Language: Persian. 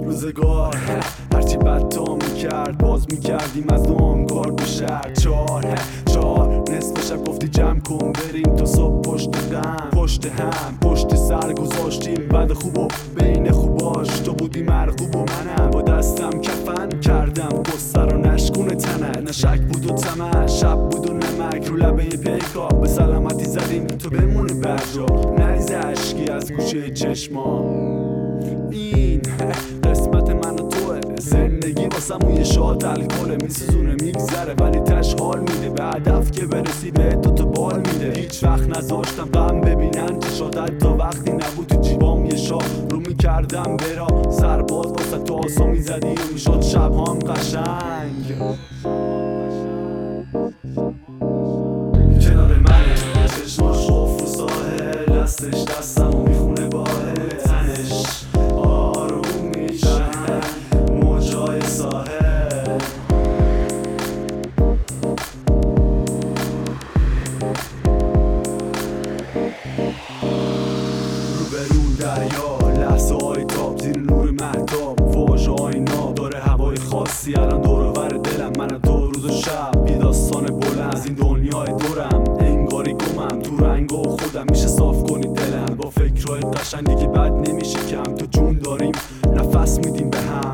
روزگار هرچی بد تا میکرد باز میکردیم از دوام کار به شهر. چار نصف شب گفتی جمع کن بریم تا صبح پشت هم پشت سر گذاشتیم بعد خوب و بین خوباش تو بودی مرغوب و منم با دستم کفن کردم قصه رو نشکونه تنه. نه شک بود و طمع شب بود و نمک رو لبه پیکاب به سلامتی زدیم تو بمونه برجا نریزه اشکی از گوشه چشما. این قسمت من و توه زندگی واسمون یه شاد الکله میسوزونه میگذره ولی تش حال میده به هدف که برسی به تو بال میده. هیچ وقت نذاشتم غم ببینن چه شد تا وقتی نبود تو جیبام یه شاه رو میکردم برا سرباز واسه تو آسا میزدی و میشد شبهام قشنگ. کنار منه چشماش قفل و ساحل دستش دستم و میخونه باهل تنش آروم میشه موجای ساحل. روبرو دریا لحظه های تاب زیر نور مهتاب واژه های ناب داره هوای خاصی الان دور و بر دلم من تو روز و شب یه داستان بلند از این دنیای دورم انگاری گمم تو رنگ و خودم میشه صاف کنی دلم با فکرهای قشنگی که بد نمیشه کم تو جون داریم نفس میدیم به هم